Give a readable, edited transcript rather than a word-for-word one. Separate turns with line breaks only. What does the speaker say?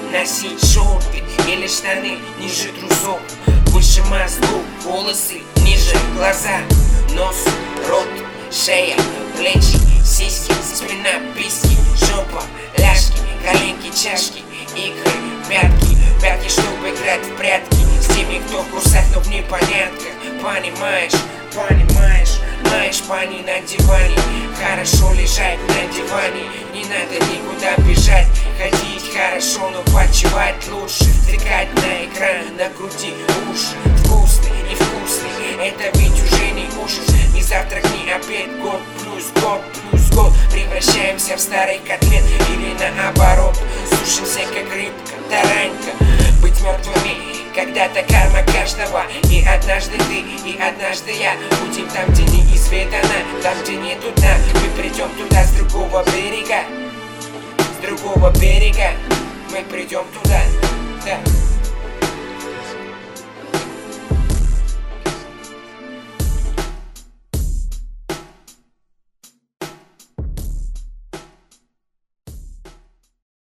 Носить шорты или штаны ниже трусов, выше мозгов, волосы ниже глаза, нос, рот, шея, плечи, сиськи, спина, письки, жопа, ляжки, коленки, чашки, икры, пятки, пятки, чтобы играть в прятки с теми, кто в курсах, но в непонятках. Понимаешь, маешь пани на диване, хорошо лежать на диване, не надо никуда бежать, ходить хорошо, но почивать лучше, втыкать на экран, на груди уши, вкусный, невкусный, это ведь уже не ужас, ни завтрак, ни обед, год плюс год, превращаемся в старый котлет или наоборот, сушимся как рыбка, таранька, быть мертвыми. Когда-то карма каждого, и однажды ты, и однажды я будем там, где неизведано, там, где нету дна. Мы придем туда с другого берега, мы придем туда, да.